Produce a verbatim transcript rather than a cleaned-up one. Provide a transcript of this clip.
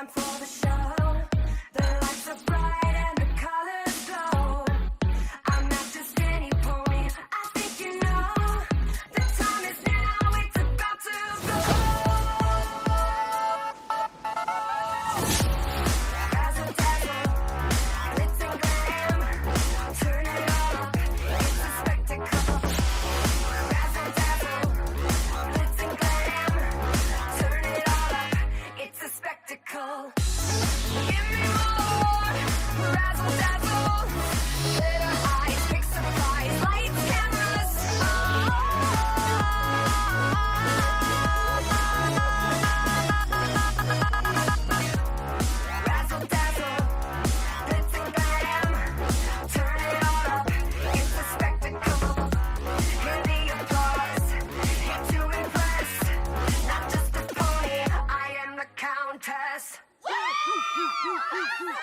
time for the show. The lights are bright and the colors glow. I'm not just any pony, I think you know. The time is now, it's about to go. Razzle dazzle, glitz and glam. Turn it all up, it's a spectacle. Razzle dazzle, glitz and glam. Turn it all up, it's a spectacle. Give me more, razzle dazzle. Glitter eyes, big surprise, lights, cameras, razzle dazzle, glitz and glam. Turn it all up, it's a spectacle. Hear the applause, here to impress. Not just a pony, I am the countess.